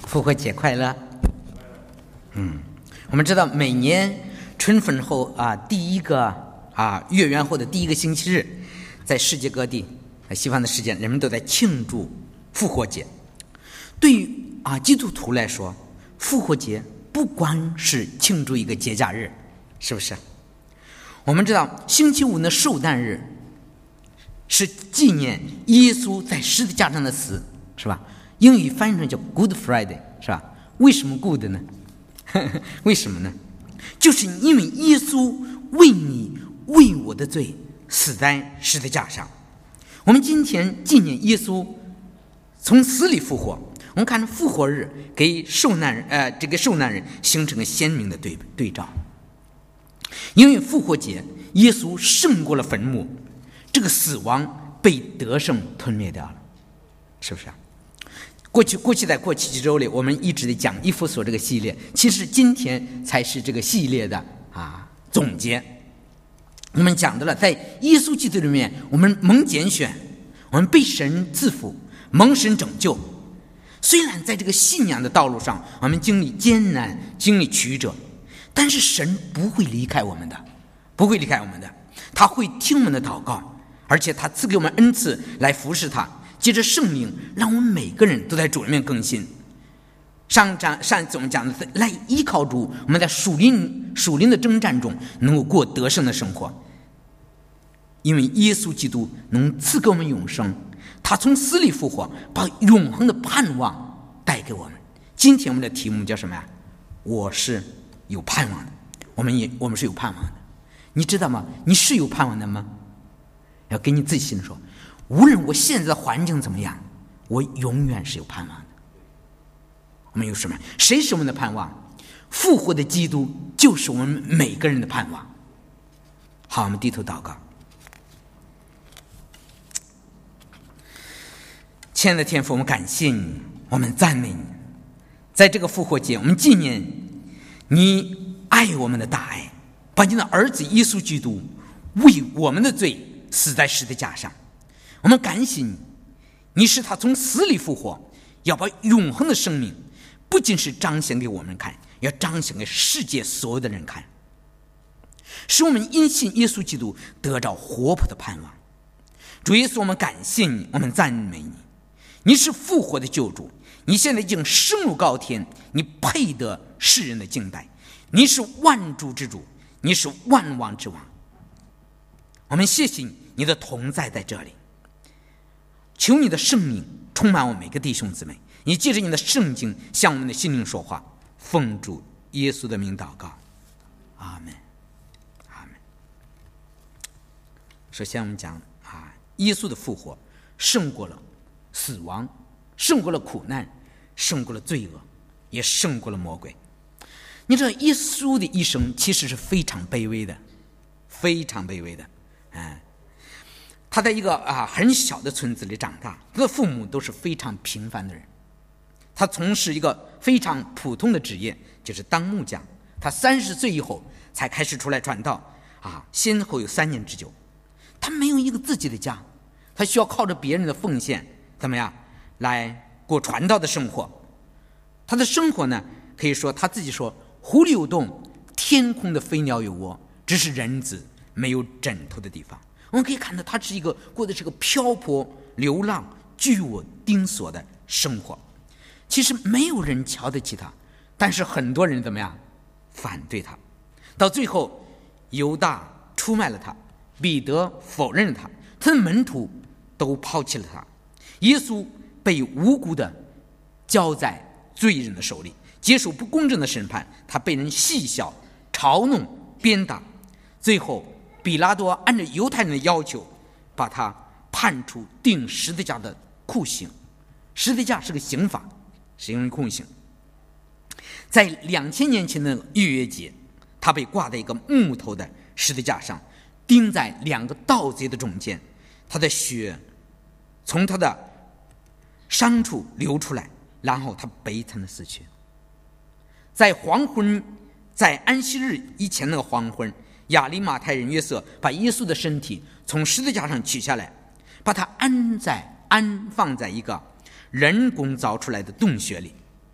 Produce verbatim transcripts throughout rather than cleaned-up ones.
复活节快乐。嗯，我们知道每年春分后啊，第一个啊月圆后的第一个星期日，在世界各地西方的世界，人们都在庆祝复活节。对于啊基督徒来说，复活节不光是庆祝一个节假日，是不是？我们知道星期五的受难日是纪念耶稣在十字架上的死，是吧？英语翻译成叫 Good Friday， 是吧？为什么 good 呢？为什么呢？就是因为耶稣为你为我的罪死在十字架上。我们今天纪念耶稣从死里复活，我们看复活日给受难人呃这个受难人形成了鲜明的对对照。因为复活节耶稣胜过了坟墓，这个死亡被得胜吞灭掉了，是不是啊？过去过去在过去几周里，我们一直在讲以弗所这个系列，其实今天才是这个系列的啊总结。我们讲到了在耶稣基督里面，我们蒙拣选，我们被神赐福，蒙神拯救。虽然在这个信仰的道路上，我们经历艰难，经历曲折，但是神不会离开我们的，不会离开我们的，他会听我们的祷告，而且他赐给我们恩赐来服侍他。借着圣灵，让我们每个人都在主里面更新。上章上次我们讲的，来依靠主，我们在属灵属灵的征战中能够过得胜的生活。因为耶稣基督能赐给我们永生，他从死里复活，把永恒的盼望带给我们。今天我们的题目叫什么呀？我是有盼望的。我们也我们是有盼望的。你知道吗？你是有盼望的吗？要给你自己心里说，无论我现在的环境怎么样，我永远是有盼望的。我们有什么？谁是我们的盼望？复活的基督就是我们每个人的盼望。好，我们低头祷告。亲爱的天父，我们感谢你，我们赞美你。在这个复活节，我们纪念你爱我们的大爱，把你的儿子耶稣基督为我们的罪死在十字架上。我们感谢你，你是他从死里复活，要把永恒的生命不仅是彰显给我们看，要彰显给世界所有的人看，使我们因信耶稣基督得着活泼的盼望。主耶稣，我们感谢你，我们赞美你，你是复活的救主，你现在已经升入高天，你配得世人的敬拜，你是万主之主，你是万王之王。我们谢谢你，你的同在在这里。求你的圣灵充满我每个弟兄姊妹，你借着你的圣经向我们的心灵说话，奉主耶稣的名祷告，阿门，阿门。首先我们讲啊，耶稣的复活胜过了死亡，胜过了苦难，胜过了罪恶，也胜过了魔鬼。你知道耶稣的一生其实是非常卑微的，非常卑微的。嗯，他在一个啊很小的村子里长大，他的父母都是非常平凡的人。他从事一个非常普通的职业，就是当木匠。他三十岁以后才开始出来传道，啊，先后有三年之久。他没有一个自己的家，他需要靠着别人的奉献，怎么样来过传道的生活。他的生活呢，可以说他自己说，湖里有洞，天空的飞鸟有窝，只是人子没有枕头的地方。我们可以看到他是一个过的是个漂泊流浪居无定所的生活。其实没有人瞧得起他，但是很多人怎么样反对他。到最后犹大出卖了他，彼得否认了他，他的门徒都抛弃了他，耶稣被无辜的交在罪人的手里，接受不公正的审判，他被人戏笑嘲弄鞭打。最后比拉多按照犹太人的要求，把他判处钉十字架的酷刑。十字架是个刑罚，是因为酷刑。在两千年前的逾越节，他被挂在一个木头的十字架上，钉在两个盗贼的中间，他的血从他的伤处流出来，然后他悲惨的死去。在黄昏，在安息日以前那个黄昏，亚利马太人约瑟把耶稣的身体从十字架上取下来，把他安在安放在一个人工凿出来的洞穴里。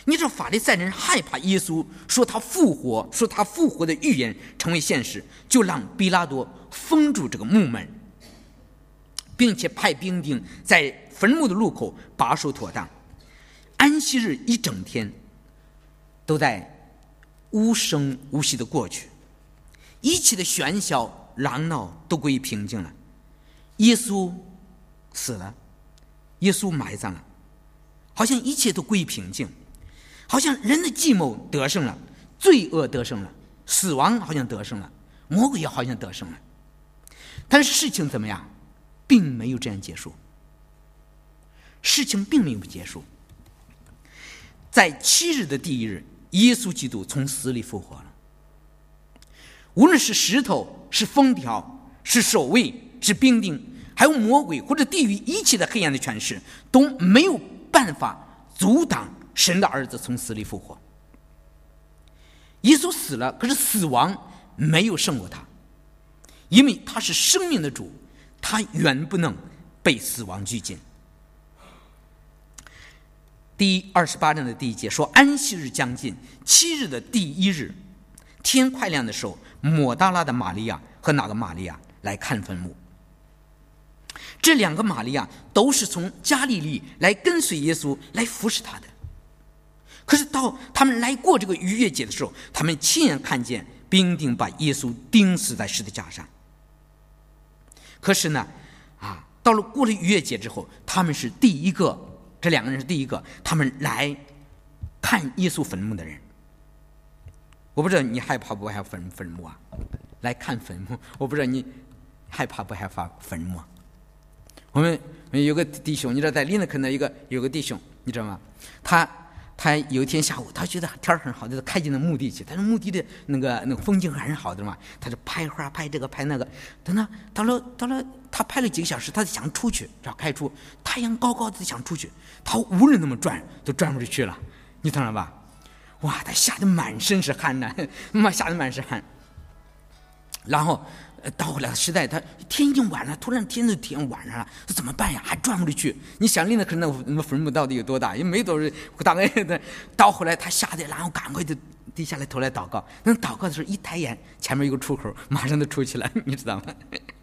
你知道法利赛人害怕耶稣说他复活，说他复活的预言成为现实，就让比拉多封住这个墓门，并且派兵丁在坟墓的路口把守妥当。安息日一整天都在无声无息的过去，一切的喧嚣嚷闹都归于平静了。耶稣死了，耶稣埋葬了，好像一切都归于平静，好像人的计谋得胜了，罪恶得胜了，死亡好像得胜了，魔鬼也好像得胜了。但是事情怎么样，并没有这样结束。事情并没有结束，在七日的第一日，耶稣基督从死里复活了。无论是石头，是封条，是守卫，是兵丁，还有魔鬼或者地狱一切的黑暗的权势，都没有办法阻挡神的儿子从死里复活。耶稣死了，可是死亡没有胜过他，因为他是生命的主，他原不能被死亡拘禁。第二十八章的第一节说，安息日将近，七日的第一日，天快亮的时候，抹大拉的玛利亚和哪个玛利亚来看坟墓。这两个玛利亚都是从加利利来跟随耶稣，来服侍他的。可是到他们来过这个逾越节的时候，他们亲眼看见兵丁把耶稣钉死在十字架上。可是呢，啊，到了过了逾越节之后，他们是第一个，这两个人是第一个，他们来看耶稣坟墓的人。我不知道你害怕不害怕坟坟墓啊？来看坟墓，我不知道你害怕不害怕坟墓啊？我们有个弟兄，你知道在林德肯的一个有个弟兄，你知道吗？他他有一天下午，他觉得天很好，就开进了墓地去。但是墓地的那个那个风景很好的嘛，他就拍花拍这个拍那个。等到到了到了，他拍了几个小时，他想出去，要开出太阳高高的想出去，他无论那么转都转不出去了，你懂了吧？哇，他吓得满身是汗呢，妈吓得满身汗。然后到后来实在他天已经晚了，突然天都天晚上了，这怎么办呀？还转不出去。你想林德肯那个那个坟墓到底有多大？也没多少，大概的。到后来他吓得，然后赶快就低下来头来祷告。那祷告的时候一抬眼，前面有个出口，马上就出去了，你知道吗？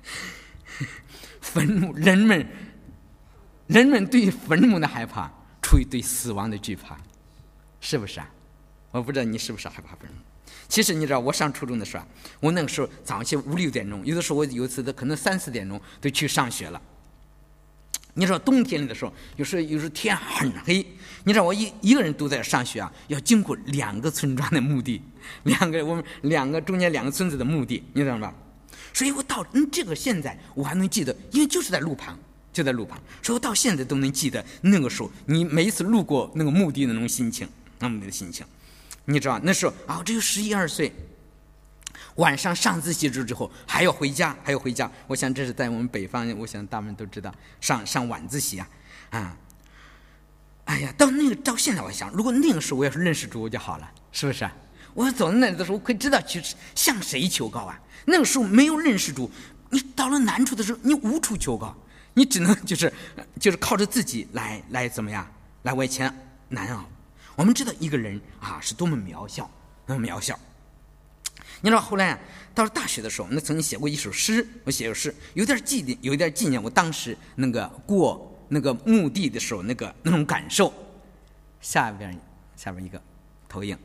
坟墓，人们人们对坟墓的害怕，出于对死亡的惧怕，是不是啊？我不知道你是不是害怕坟墓。其实你知道，我上初中的时候，我那个时候早上起五六点钟，有的时候我有一次的可能三四点钟就去上学了。你知道冬天里的时候，有时候有时候天很黑，你知道我一一个人都在上学啊，要经过两个村庄的墓地，两个我们两个中间两个村子的墓地，你知道吗？所以我到嗯这个现在我还能记得，因为就是在路旁，就在路旁，所以我到现在都能记得那个时候你每一次路过那个墓地的那种心情，那么的心情。你知道那时候啊，我只有十一二岁，晚上上自习之后还要回家，还要回家。我想这是在我们北方，我想大们都知道，上上晚自习啊，啊，哎呀，到那个到现在我想，如果那个时候我要是认识主就好了，是不是？我走到那里的时候，我可以知道去向谁求告啊。那个时候没有认识主，你到了难处的时候，你无处求告，你只能就是就是靠着自己来来怎么样，来为钱难熬。我们知道一个人啊是多么渺小，那么渺小。你知道后来啊，到了大学的时候，那曾经写过一首诗，我写过诗，有点纪念，有点纪念我当时那个过那个墓地的时候那个那种感受。下边下边一个投影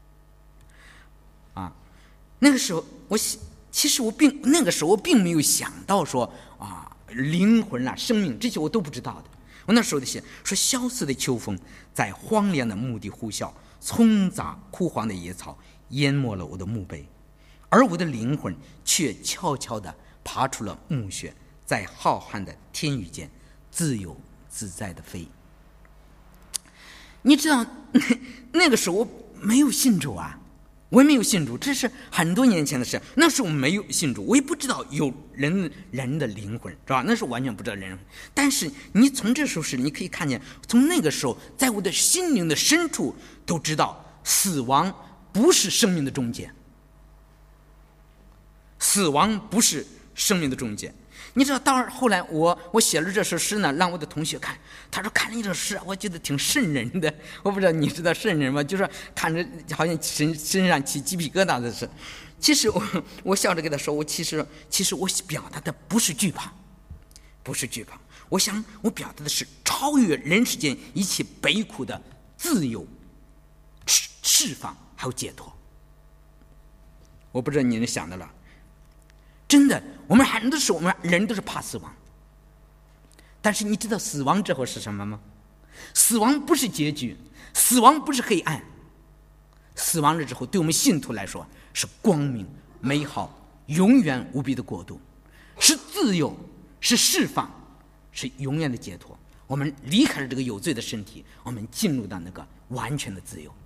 啊，那个时候我其实我并那个时候我并没有想到说啊灵魂啊生命这些我都不知道的。我那时候就写说，萧瑟的秋风在荒凉的墓地呼啸，葱杂枯黄的野草淹没了我的墓碑，而我的灵魂却悄悄地爬出了墓穴，在浩瀚的天宇间自由自在地飞。你知道那个时候我没有信主啊，我也没有信主，这是很多年前的事。那时候我没有信主，我也不知道有人人的灵魂，是吧？那时候完全不知道人。但是你从这时候是你可以看见，从那个时候，在我的心灵的深处都知道，死亡不是生命的终结，死亡不是生命的终结。 你知道，到后来我我写了这首诗呢，让我的同学看，他说看了这首诗，我觉得挺瘆人的。我不知道你知道瘆人吗？就是看着好像身身上起鸡皮疙瘩的事。其实我我笑着跟他说，我其实其实我表达的不是惧怕，不是惧怕，我想我表达的是超越人世间一切悲苦的自由、释释放还有解脱。我不知道你能想的了。真的，我们很多时候我们人都是怕死亡，但是你知道死亡之后是什么吗？死亡不是结局，死亡不是黑暗，死亡了之后对我们信徒来说是光明、美好、永远无比的国度，是自由，是释放，是永远的解脱。我们离开了这个有罪的身体，我们进入到那个完全的自由。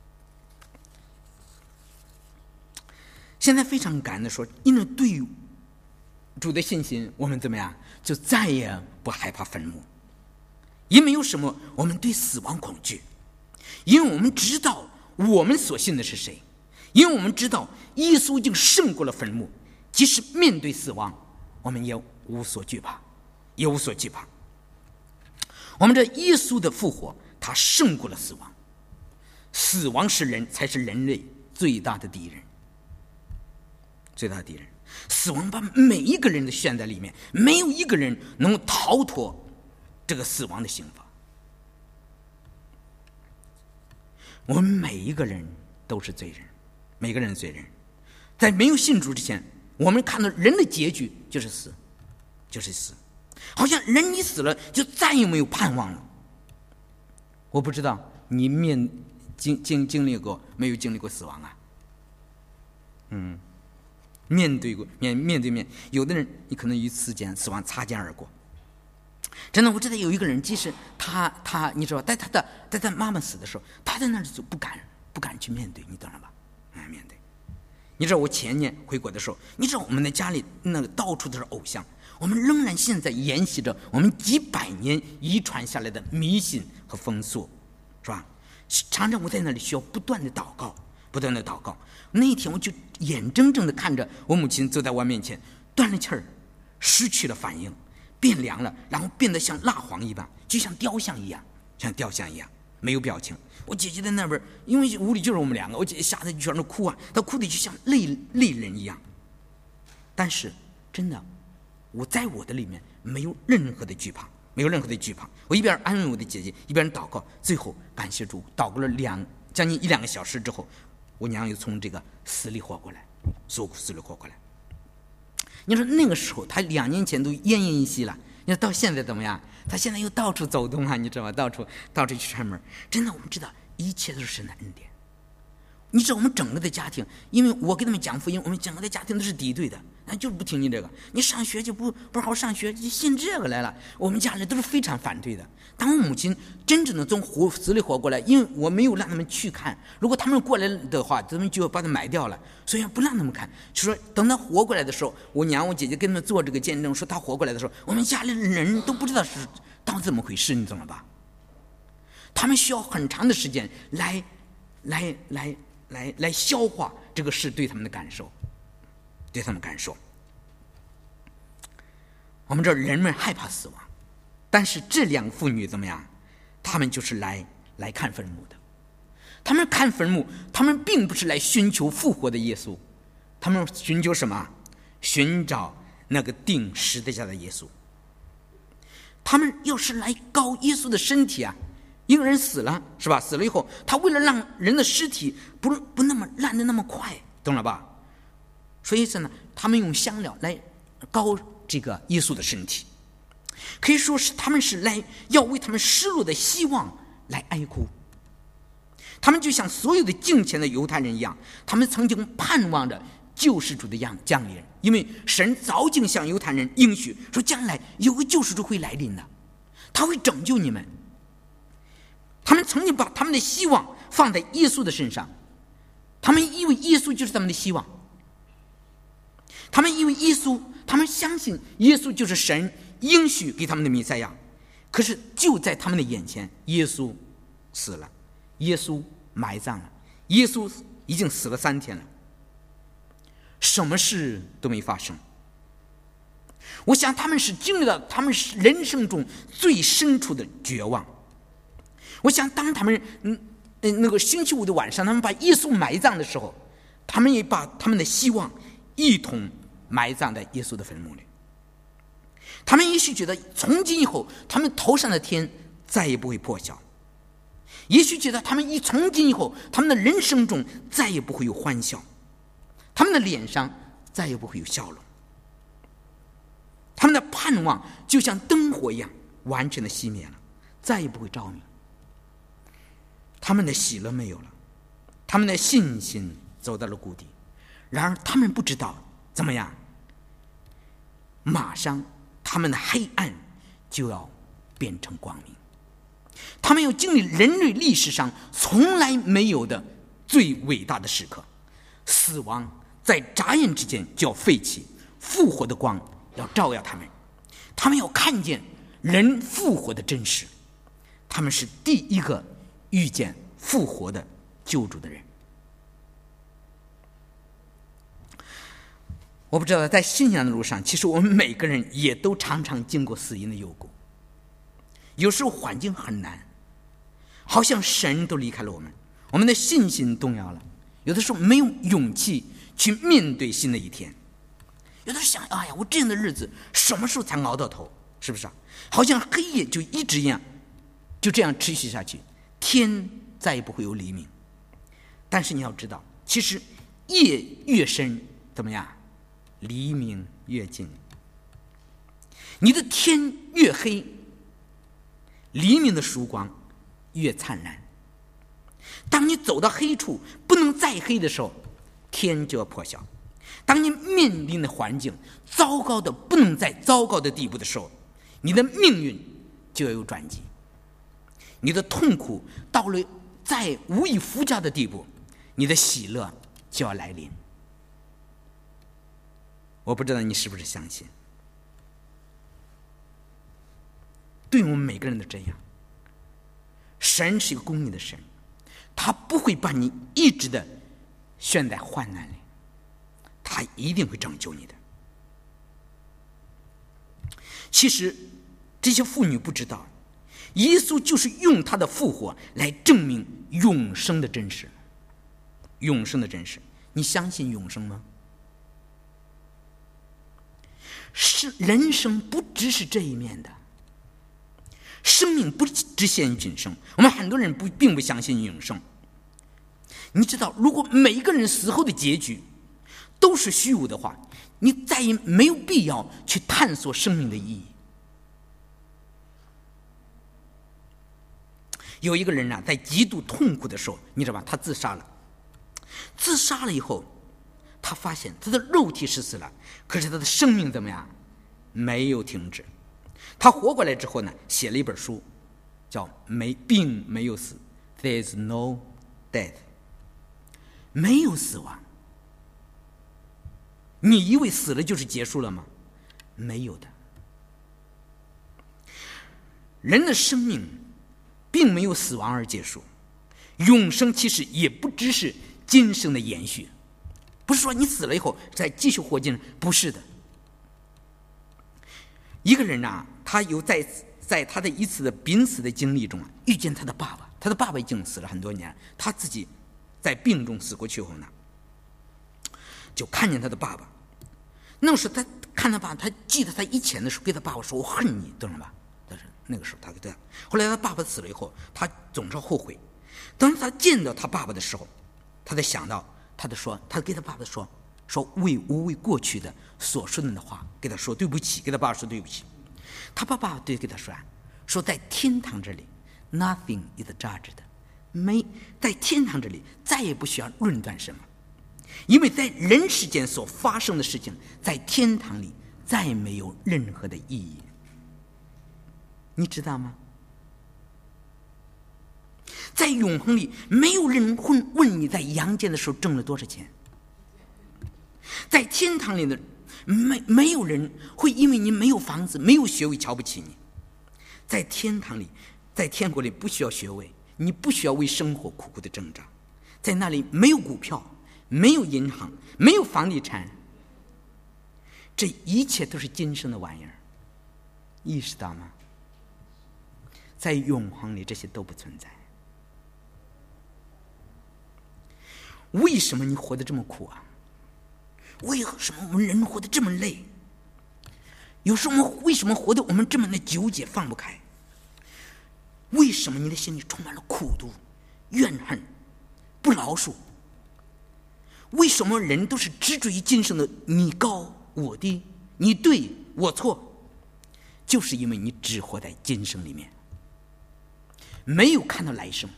现在非常感恩的说，因为对主的信心，我们怎么样就再也不害怕坟墓，因为有什么我们对死亡恐惧，因为我们知道我们所信的是谁，因为我们知道耶稣已经胜过了坟墓，即使面对死亡我们也无所惧怕，也无所惧怕。我们这耶稣的复活，他胜过了死亡，死亡是人才是人类最大的敌人，最大的敌人。死亡把每一个人都陷在里面，没有一个人能逃脱这个死亡的刑罚。我们每一个人都是罪人，每个人罪人。在没有信主之前，我们看到人的结局就是死，就是死，好像人一死了就再也没有盼望了。我不知道你面经经经历过没有经历过死亡啊？嗯。面对过面面对面，有的人你可能一次间死亡擦肩而过。真的，我知道有一个人，即使他他你知道，在他的在他妈妈死的时候，他在那里就不敢不敢去面对，你懂了吧？哎，面对。你知道我前年回国的时候，你知道我们的家里那个到处都是偶像，我们仍然现在沿袭着我们几百年遗传下来的迷信和风俗，是吧？常常我在那里需要不断的祷告，不断的祷告。那一天我就眼睁睁的看着我母亲走在我面前，断了气儿，失去了反应，变凉了，然后变得像蜡黄一般，就像雕像一样，像雕像一样，没有表情。我姐姐在那边，因为屋里就是我们两个，我姐姐吓得就全都哭啊，她哭的就像泪泪人一样。但是真的，我在我的里面没有任何的惧怕，没有任何的惧怕。我一边安慰我的姐姐，一边祷告，最后感谢主，祷告了两将近一两个小时之后，我娘又从这个死里活过来，受死里活过来。你说那个时候，她两年前都奄奄一息了，你说到现在怎么样？她现在又到处走动啊，你知道吗？到处到处去串门。真的，我们知道一切都是神的恩典。你知道我们整个的家庭，因为我给他们讲福音，我们整个的家庭都是敌对的，那就是不听你这个，你上学就不不好好上学，就信这个来了。我们家里都是非常反对的。当我母亲真正的从活死里活过来，因为我没有让他们去看，如果他们过来的话，他们就要把他买掉了，所以不让他们看。就说等他活过来的时候，我娘我姐姐跟他们做这个见证，说他活过来的时候，我们家里的人都不知道是到底怎么回事，你懂了吧？他们需要很长的时间来来来来来消化这个事对他们的感受，对他们感受。我们这人们害怕死亡，但是这两个妇女怎么样？他们就是来来看坟墓的。他们看坟墓，他们并不是来寻求复活的耶稣，他们寻求什么？寻找那个钉十字架的耶稣。他们要是来膏耶稣的身体啊。一个人死了是吧？死了以后，他为了让人的尸体不不那么烂的那么快，懂了吧？所以呢，他们用香料来膏这个耶稣的身体，可以说是他们是来要为他们失落的希望来哀哭。他们就像所有的敬虔的犹太人一样，他们曾经盼望着救世主的样降临，因为神早经向犹太人应许说，将来有个救世主会来临的，他会拯救你们。他们曾经把他们的希望放在耶稣的身上，他们以为耶稣就是他们的希望，他们以为耶稣，他们相信耶稣就是神应许给他们的弥赛亚。可是就在他们的眼前，耶稣死了，耶稣埋葬了，耶稣已经死了三天了，什么事都没发生。 我想他们是经历了他们人生中最深处的绝望。我想当他们嗯那个星期五的晚上，他们把耶稣埋葬的时候，他们也把他们的希望一同埋葬在耶稣的坟墓里。他们也许觉得从今以后他们头上的天再也不会破晓，也许觉得他们一从今以后他们的人生中再也不会有欢笑，他们的脸上再也不会有笑容，他们的盼望就像灯火一样完全的熄灭了，再也不会照明。他们的喜乐没有了，他们的信心走到了谷底。然而他们不知道怎么样，马上他们的黑暗就要变成光明，他们要经历人类历史上从来没有的最伟大的时刻，死亡在眨眼之间就要废弃，复活的光要照耀他们，他们要看见人复活的真实，他们是第一个遇见复活的救主的人。我不知道在信仰的路上，其实我们每个人也都常常经过死荫的幽谷，有时候环境很难，好像神都离开了我们，我们的信心动摇了，有的时候没有勇气去面对新的一天，有的时候想，哎呀，我这样的日子什么时候才熬到头，是不是啊？好像黑夜就一直一样就这样持续下去，天再也不会有黎明。但是你要知道，其实夜越深怎么样，黎明越近。你的天越黑，黎明的曙光越灿烂。当你走到黑处不能再黑的时候，天就要破晓。当你面临的环境糟糕的不能再糟糕的地步的时候，你的命运就要有转机。你的痛苦到了再无以复加的地步，你的喜乐就要来临。我不知道你是不是相信，对我们每个人都这样。神是一个公义的神，他不会把你一直的陷在患难里，他一定会拯救你的。其实这些妇女不知道，耶稣就是用他的复活来证明永生的真实。永生的真实，你相信永生吗？是人生不只是这一面的，生命不只限于今生。我们很多人不并不相信永生。你知道，如果每一个人死后的结局都是虚无的话，你再也没有必要去探索生命的意义。有一个人啊，在极度痛苦的时候，你知道吧，他自杀了。自杀了以后，他发现他的肉体是死了，可是他的生命怎么样？没有停止。他活过来之后呢，写了一本书，叫《没并没有死》 ，There is no death， 没有死亡。你以为死了就是结束了吗？没有的。人的生命并没有死亡而结束，永生其实也不只是今生的延续，不是说你死了以后再继续活今生，不是的。一个人啊，他有在在他的一次的濒死的经历中啊，遇见他的爸爸，他的爸爸已经死了很多年，他自己在病中死过去后呢，就看见他的爸爸。那时候他看他爸，他记得他以前的时候跟他爸爸说：“我恨你，懂了吧？”但是那个时候他给他，后来他爸爸死了以后，他总是后悔。当他见到他爸爸的时候，他才想到，他就说，他给他爸爸说。说为无为过去的所说的话，给他说对不起，给他爸爸说对不起。他爸爸对给他说，说在天堂这里 ，nothing is judged， 没在天堂这里再也不需要论断什么，因为在人世间所发生的事情，在天堂里再没有任何的意义。你知道吗？在永恒里，没有人会问你在阳间的时候挣了多少钱。在天堂里的没没有人会因为你没有房子没有学位瞧不起你。在天堂里，在天国里不需要学位，你不需要为生活苦苦的挣扎。在那里没有股票，没有银行，没有房地产， 这一切都是今生的玩意儿，意识到吗？在永恒里这些都不存在。为什么你活得这么苦啊？为什么我们人活得这么累？有时候为什么活得我们这么的纠结放不开？为什么你的心里充满了苦毒、怨恨、不饶恕？为什么人都是执着于今生的你高我低，你对我错？就是因为你只活在今生里面，没有看到来生。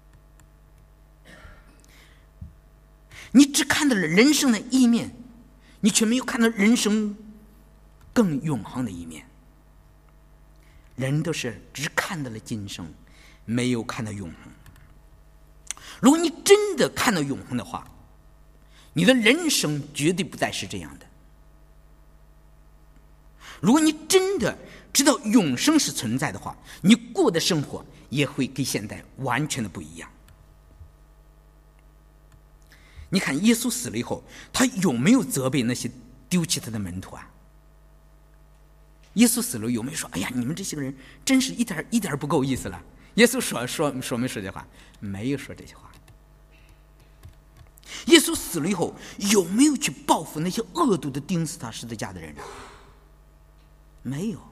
你只看到了人生的一面，你却没有看到人生更永恒的一面。人都是只看到了今生，没有看到永恒。如果你真的看到永恒的话，你的人生绝对不再是这样的。如果你真的知道永生是存在的话，你过的生活也会跟现在完全的不一样。你看耶稣死了以后，他有没有责备那些丢弃他的门徒啊？耶稣死了有没有说，哎呀，你们这些个人真是一点一点不够意思了？耶稣说说说没说这话？没有说这些话。耶稣死了以后，有没有去报复那些恶毒的钉死他十字架的人？没有。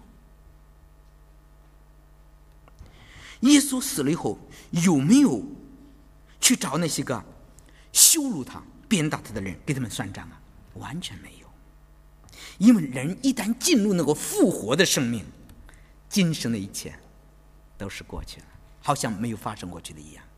耶稣死了以后，有没有去找那些个羞辱他、鞭打他的人，给他们算账啊？完全没有。因为人一旦进入那个复活的生命，今生的一切都是过去了，好像没有发生过去的一样。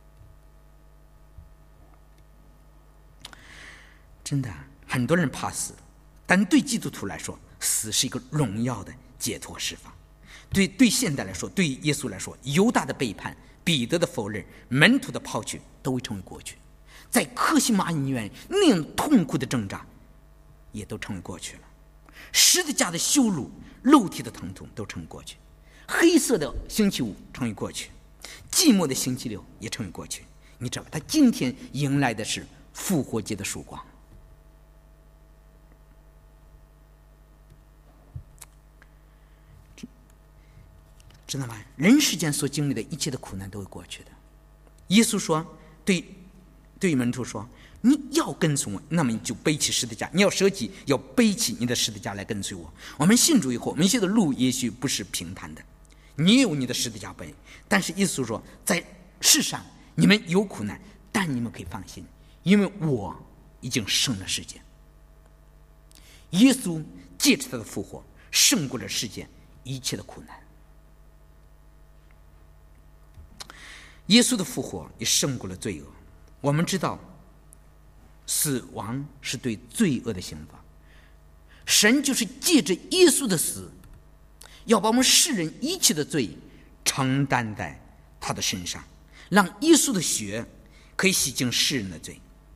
真的，很多人怕死，但对基督徒来说，死是一个荣耀的解脱释放。对对现代来说，对耶稣来说，犹大的背叛、彼得的否认、门徒的抛弃，都会成为过去。在客西马尼园那样痛苦的挣扎，也都成为过去了。十字架的羞辱、肉体的疼痛都成为过去。黑色的星期五成为过去，寂寞的星期六也成为过去。你知道吧？他今天迎来的是复活节的曙光。知道吗？人世间所经历的一切的苦难都会过去的。耶稣说，对对门徒说，你要跟从我，那么你就背起十字架，你要舍己，要背起你的十字架来跟随我。我们信主以后，我们现在的路也许不是平坦的，你有你的十字架背，但是耶稣说，在世上你们有苦难，但你们可以放心，因为我已经胜了世界。耶稣借着他的复活，胜过了世界一切的苦难。耶稣的复活也胜过了罪恶。我们知道死亡是对罪恶的刑罚，神就是借着耶稣的死，要把我们世人一切的罪承担在他的身上，让耶稣的血可以洗净世人的罪，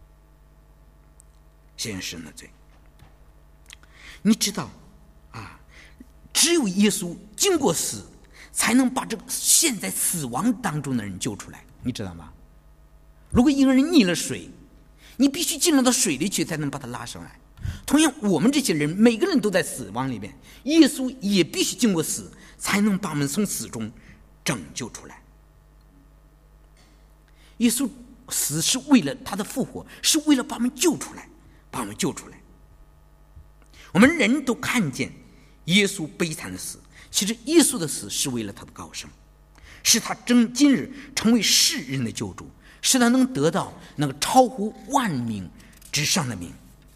洗净世人的罪。你知道啊，只有耶稣经过死，才能把这个陷在死亡当中的人救出来，你知道吗？如果一个人溺了水，你必须进入到水里去才能把他拉上来。同样，我们这些人每个人都在死亡里面，耶稣也必须经过死，才能把我们从死中拯救出来。耶稣死是为了他的复活，是为了把我们救出来，把我们救出来。我们人都看见耶稣悲惨的死，其实耶稣的死是为了他的高升，使他真今日成为世人的救主，使他能得到那个超乎万名之上的名。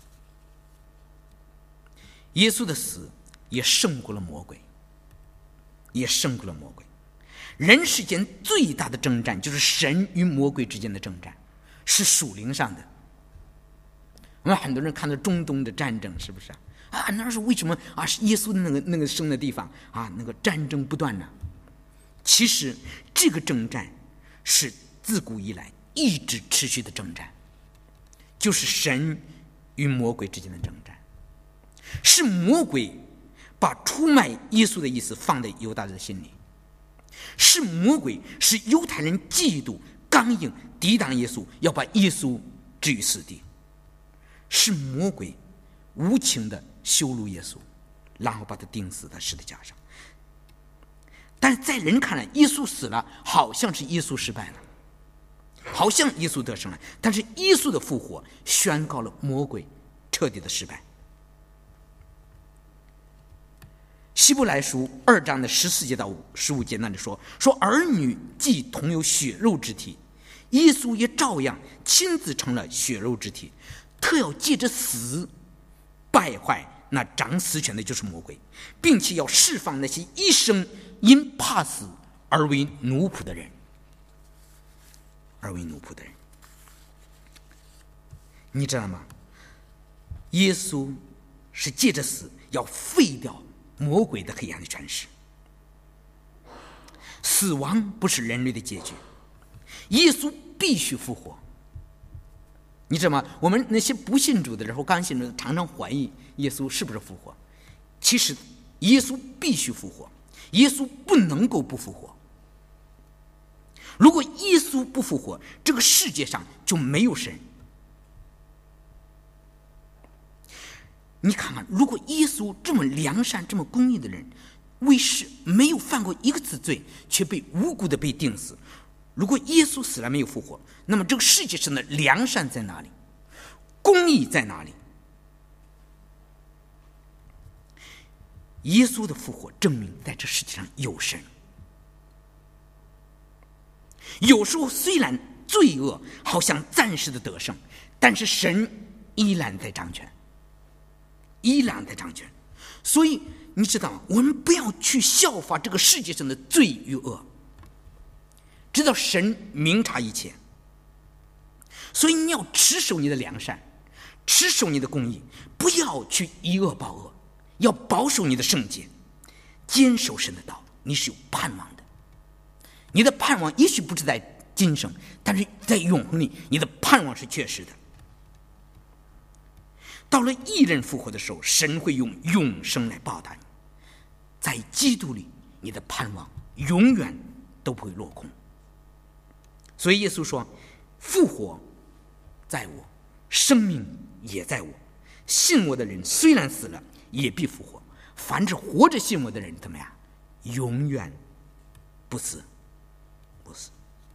耶稣的死也胜过了魔鬼，也胜过了魔鬼。人世间最大的征战就是神与魔鬼之间的征战，是属灵上的。我们很多人看到中东的战争，是不是啊？啊，那是为什么啊？是耶稣的那个那个生的地方啊，那个战争不断呢？其实这个征战是自古以来一直持续的征战，就是神与魔鬼之间的征战，是魔鬼把出卖耶稣的意思放在犹大的心里，是魔鬼使犹太人嫉妒刚硬抵挡耶稣，要把耶稣置于死地，是魔鬼无情的羞辱耶稣， 然后把他钉死在十字架上。但是在人看来，耶稣死了，好像是耶稣失败了，好像耶稣得胜了。但是耶稣的复活宣告了魔鬼彻底的失败。希伯来书二章的十四节到十五节那里说说儿女既同有血肉之体，耶稣也照样亲自成了血肉之体，特要借着死败坏那掌死权的，就是魔鬼，并且要释放那些一生因怕死而为奴仆的人，而为奴仆的人。你知道吗？耶稣是借着死要废掉魔鬼的黑暗的权势。死亡不是人类的结局，耶稣必须复活。你知道吗？我们那些不信主的人或刚信主的常常怀疑耶稣是不是复活。其实耶稣必须复活，耶稣不能够不复活。如果耶稣不复活，这个世界上就没有神。你看看，如果耶稣这么良善这么公义的人，为世没有犯过一个次罪，却被无辜的被钉死，如果耶稣死了没有复活，那么这个世界上的良善在哪里？公义在哪里？耶稣的复活证明在这世界上有神。有时候虽然罪恶好像暂时的得胜，但是神依然在掌权，依然在掌权。所以你知道，我们不要去效法这个世界上的罪与恶，知道神明察一切。所以你要持守你的良善，持守你的公义，不要去以恶报恶，要保守你的圣洁，坚守神的道，你是有盼望的。你的盼望也许不是在今生，但是在永恒里，你的盼望是确实的。到了义人复活的时候，神会用永生来报答你。在基督里，你的盼望永远都不会落空。所以耶稣说，复活在我，生命也在我，信我的人虽然死了，也必复活。凡是活着信我的人，怎么样？永远不死，不死。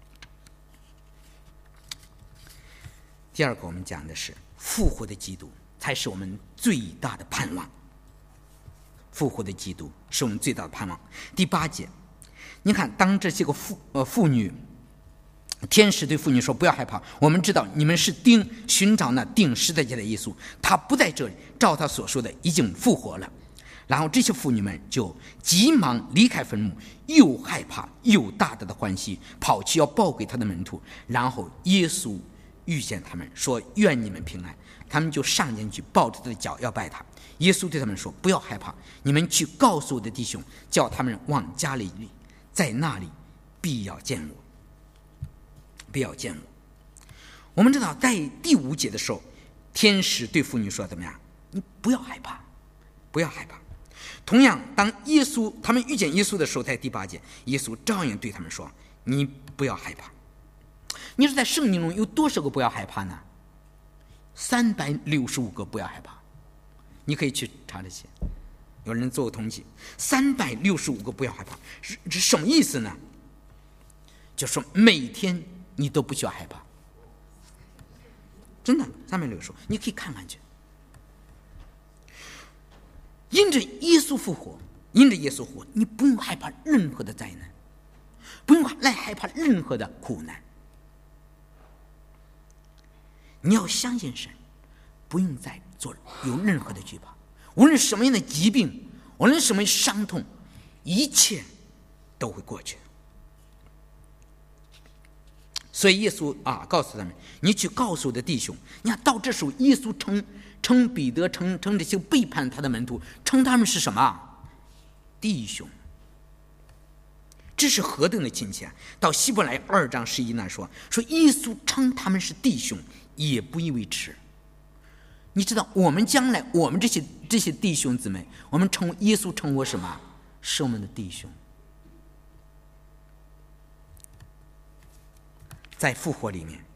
第二个，我们讲的是复活的基督才是我们最大的盼望。复活的基督是我们最大的盼望。第八节，你看，当这些个妇呃妇女，天使对妇女说：“不要害怕，我们知道你们是钉寻找那钉十字架的耶稣，他不在这里，照他所说的已经复活了。”然后这些妇女们就急忙离开坟墓，又害怕又大大的欢喜，跑去要报给他的门徒。然后耶稣遇见他们，说：“愿你们平安。”他们就上前去抱着他的脚要拜他。耶稣对他们说：“不要害怕，你们去告诉我的弟兄，叫他们往家里里，在那里必要见我，必要见我。”我们知道，在第五节的时候，天使对妇女说：“怎么样？你不要害怕，不要害怕。”同样，当耶稣他们遇见耶稣的时候，在第八节，耶稣照样对他们说：“你不要害怕。”你说在圣经中有多少个不要害怕呢？三百六十五个不要害怕。你可以去查这些，有人做过统计，三百六十五个不要害怕，是是什么意思呢？就说每天你都不需要害怕，真的三百六十五，你可以看看去。因着耶稣复活，因着耶稣复活，你不用害怕任何的灾难，不用来害怕任何的苦难。你要相信神，不用再做有任何的惧怕，无论什么样的疾病，无论什么样的伤痛，一切都会过去。所以耶稣啊，告诉他们：“你去告诉我的弟兄。”你看到这时候，耶稣称称彼得，称称这些背叛他的门徒，称他们是什么？弟兄。这是何等的亲切！到希伯来二章十一那说说耶稣称他们是弟兄，也不以为耻。你知道，我们将来我们这些这些弟兄姊妹，我们称耶稣称我什么？是我们的弟兄。在复活里面，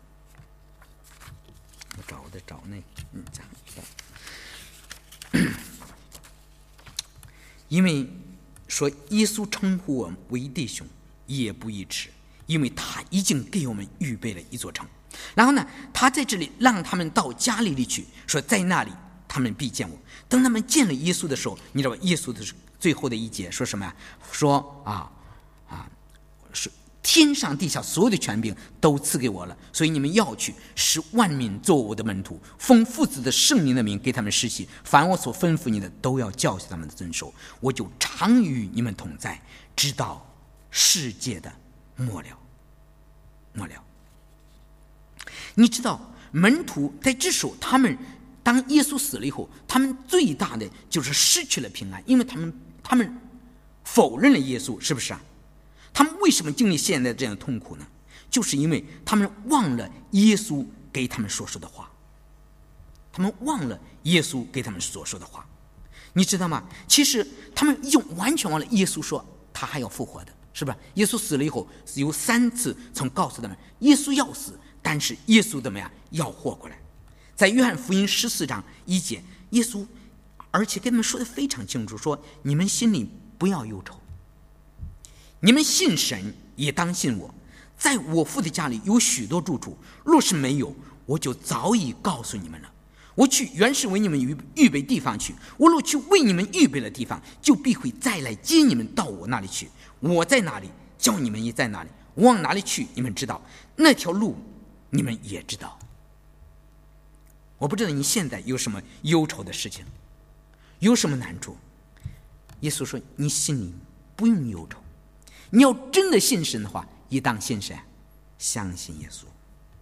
我找的找那嗯，这样因为说耶稣称呼我们为弟兄也不易迟，因为他已经给我们预备了一座城。然后呢，他在这里让他们到加利利去，说在那里他们必见我。等他们见了耶稣的时候，你知道耶稣的最后的一节说什么呀？说啊啊，是天上地下所有的权柄都赐给我了，所以你们要去，使万民做我的门徒，奉父子的圣灵的名给他们施洗，凡我所吩咐你的都要教训他们的遵守，我就常与你们同在，直到世界的末了。末了。你知道门徒在这时候，他们当耶稣死了以后，他们最大的就是失去了平安，因为他们他们否认了耶稣，是不是啊？他们为什么经历现在这样的痛苦呢？就是因为他们忘了耶稣给他们所说的话，他们忘了耶稣给他们所说的话，你知道吗？其实他们已经完全忘了耶稣说他还要复活的，是吧？耶稣死了以后，有三次曾告诉他们耶稣要死，但是耶稣怎么样要活过来。在约翰福音十四章一节，耶稣而且跟他们说的非常清楚，说你们心里不要忧愁，你们信神也当信我，在我父的家里有许多住处，若是没有，我就早已告诉你们了。我去原是为你们预备地方去，我若去为你们预备了地方，就必会再来接你们到我那里去。我在哪里，叫你们也在哪里，我往哪里去，你们知道，那条路你们也知道。我不知道你现在有什么忧愁的事情，有什么难处。耶稣说你心里不用忧愁，你要真的信神的话，也当信神，相信耶稣，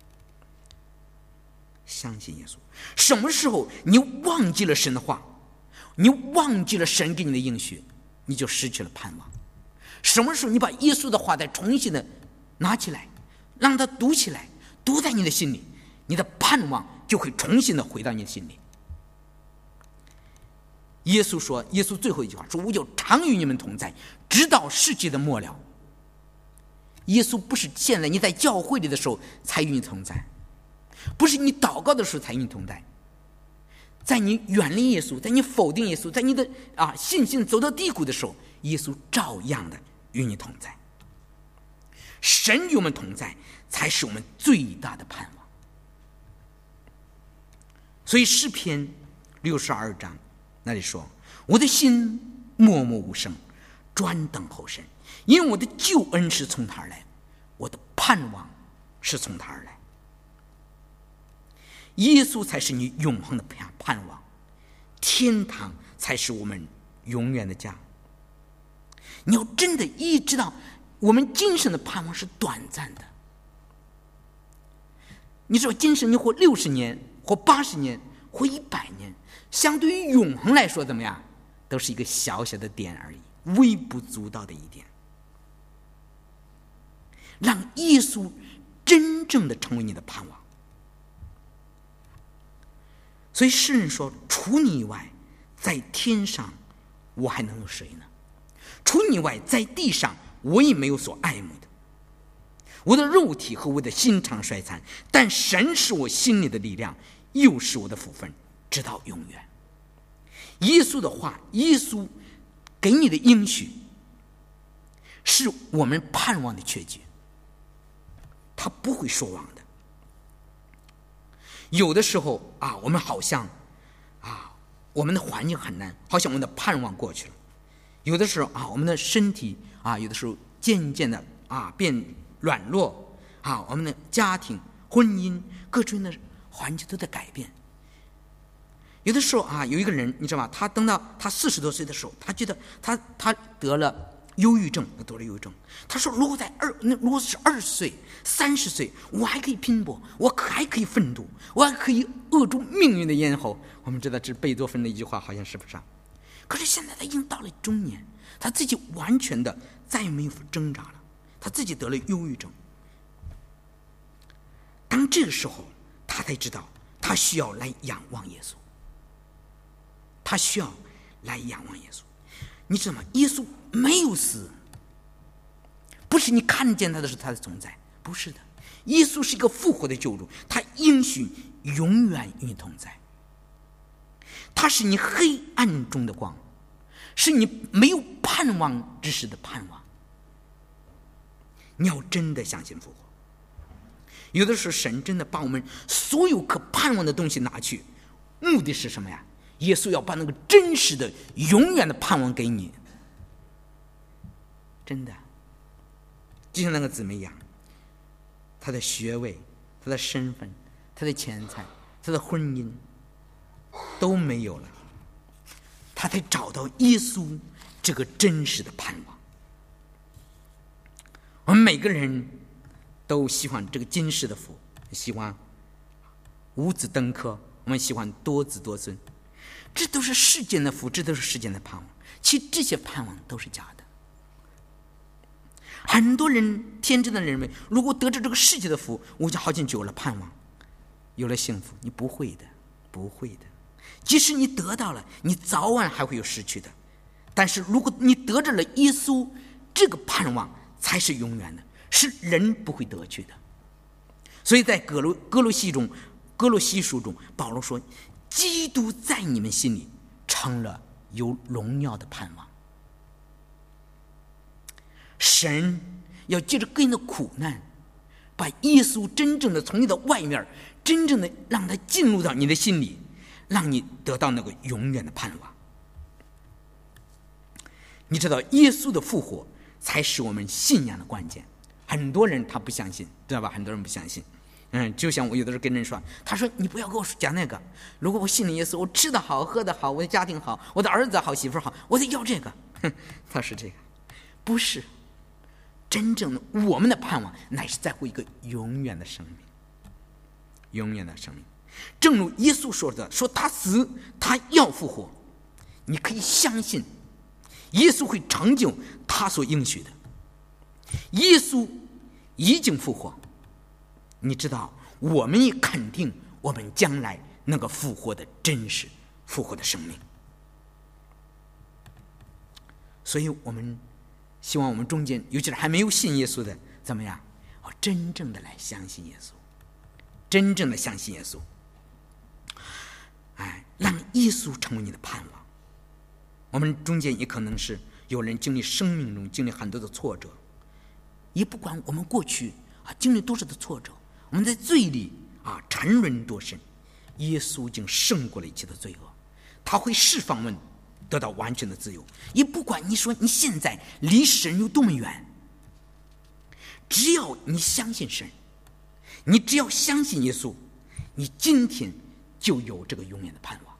相信耶稣。什么时候你忘记了神的话，你忘记了神给你的应许，你就失去了盼望。什么时候你把耶稣的话再重新的拿起来，让它读起来，读在你的心里，你的盼望就会重新的回到你的心里。耶稣说，耶稣最后一句话说，我就常与你们同在，直到世界的末了。耶稣不是现在你在教会里的时候才与你同在，不是你祷告的时候才与你同在，在你远离耶稣，在你否定耶稣，在你的啊信心走到低谷的时候，耶稣照样的与你同在。神与我们同在，才是我们最大的盼望。所以诗篇六十二章那里说，我的心默默无声，专等候神，因为我的救恩是从他而来，我的盼望是从他而来。耶稣才是你永恒的盼望，天堂才是我们永远的家。你要真的意识到，我们今生的盼望是短暂的。你说今生你活六十年，活八十年，活一百年，相对于永恒来说怎么样，都是一个小小的点而已，微不足道的一点。让耶稣真正的成为你的盼望。所以诗人说，除你以外，在天上我还能有谁呢？除你以外，在地上我也没有所爱慕的。我的肉体和我的心肠衰残，但神是我心里的力量，又是我的福分，直到永远。耶稣的话，耶稣给你的应许，是我们盼望的确据，他不会说谎的。有的时候啊，我们好像啊，我们的环境很难，好像我们的盼望过去了。有的时候啊，我们的身体啊，有的时候渐渐的啊变软弱啊，我们的家庭、婚姻各种的环境都在改变。有的时候啊，有一个人你知道吗？他等到他四十多岁的时候，他觉得他他得了忧郁症，他得了忧郁症。他说，如果在二，那如果是二十岁、三十岁，我还可以拼搏，我还可以奋斗，我还可以扼住命运的咽喉。我们知道这是贝多芬的一句话，好像是不是？可是现在他已经到了中年，他自己完全的再也没有挣扎了，他自己得了忧郁症。当这个时候，他才知道他需要来仰望耶稣，他需要来仰望耶稣。你知道吗？耶稣没有死，不是你看见他的是他的存在，不是的。耶稣是一个复活的救主，他应许永远与你同在。他是你黑暗中的光， 是你没有盼望之时的盼望。你要真的相信复活。有的时候神真的把我们所有可盼望的东西拿去，目的是什么呀？耶稣要把那个真实的永远的盼望给你。真的就像那个姊妹一样，她的学位、她的身份、她的钱财、她的婚姻都没有了，她才找到耶稣这个真实的盼望。我们每个人都喜欢这个今世的福，喜欢五子登科，我们喜欢多子多孙，这都是世间的福，这都是世间的盼望。其实这些盼望都是假的。很多人天真的认为，如果得着这个世界的福，我就好像就有了盼望，有了幸福。你不会的，不会的。即使你得到了，你早晚还会有失去的。但是如果你得着了耶稣，这个盼望才是永远的，是人不会得去的。所以在哥罗哥罗西中哥罗西书中，保罗说，基督在你们心里成了有荣耀的盼望。神要借着个人的苦难，把耶稣真正的从你的外面，真正的让他进入到你的心里，让你得到那个永远的盼望。你知道耶稣的复活才是我们信仰的关键。很多人他不相信，知道吧？很多人不相信。嗯，就像我有的时候跟人说，他说你不要跟我讲那个，如果我信了耶稣，我吃得好，喝得好，我的家庭好，我的儿子好，媳妇好，我得要这个。哼，他是这个，不是真正的我们的盼望，乃是在乎一个永远的生命，永远的生命。正如耶稣说的，说他死，他要复活。你可以相信，耶稣会成就他所应许的。耶稣已经复活，你知道，我们也肯定我们将来那个复活的真实，复活的生命。所以我们希望我们中间，尤其是还没有信耶稣的，怎么样？哦，真正的来相信耶稣，真正的相信耶稣，哎，让耶稣成为你的盼望。我们中间也可能是有人经历生命中经历很多的挫折，也不管我们过去啊经历多少的挫折，我们在罪里啊沉沦多深，耶稣已经胜过了一切的罪恶，他会释放我们得到完全的自由。也不管你说你现在离神有多么远，只要你相信神，你只要相信耶稣，你今天就有这个永远的盼望。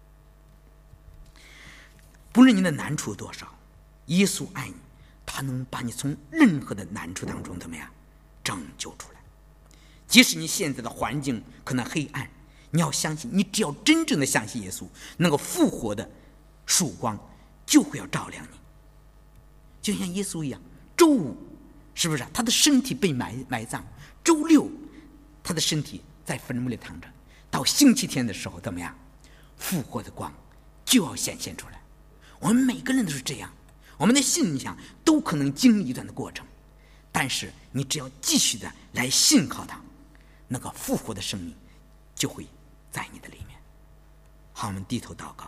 不论你的难处有多少，耶稣爱你，他能把你从任何的难处当中怎么样拯救出来。即使你现在的环境可能黑暗，你要相信，你只要真正的相信耶稣，那个复活的曙光就会要照亮你。就像耶稣一样，周五是不是他的身体被埋埋葬，周六他的身体在坟墓里躺着，到星期天的时候怎么样，复活的光就要显现出来。我们每个人都是这样，我们的信仰都可能经历一段的过程，但是你只要继续的来信靠他，那个复活的生命就会在你的里面。好，我们低头祷告。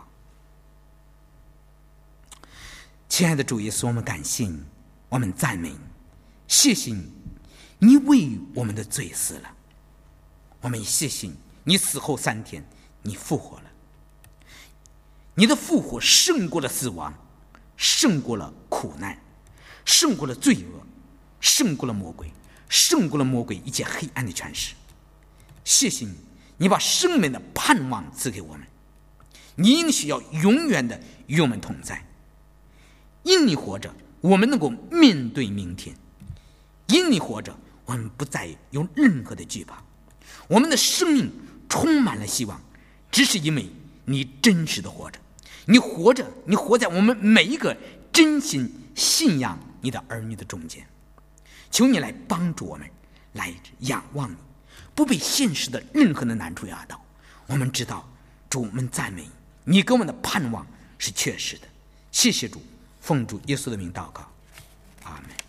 亲爱的主耶稣，我们感谢你，我们赞美你，谢谢你，你为我们的罪死了。我们也谢谢你，你死后三天你复活了。你的复活胜过了死亡，胜过了苦难，胜过了罪恶，胜过了魔鬼，胜过了魔鬼一切黑暗的权势。谢谢你，你把生命的盼望赐给我们，你应许要永远的与我们同在。因你活着，我们能够面对明天；因你活着，我们不再有任何的惧怕。我们的生命充满了希望，只是因为你真实的活着。你活着，你活在我们每一个真心信仰你的儿女的中间。求你来帮助我们，来仰望你，不被现实的任何的难处压倒。我们知道，主，我们赞美你，你给我们的盼望是确实的。谢谢主，奉主耶稣的名祷告，阿们。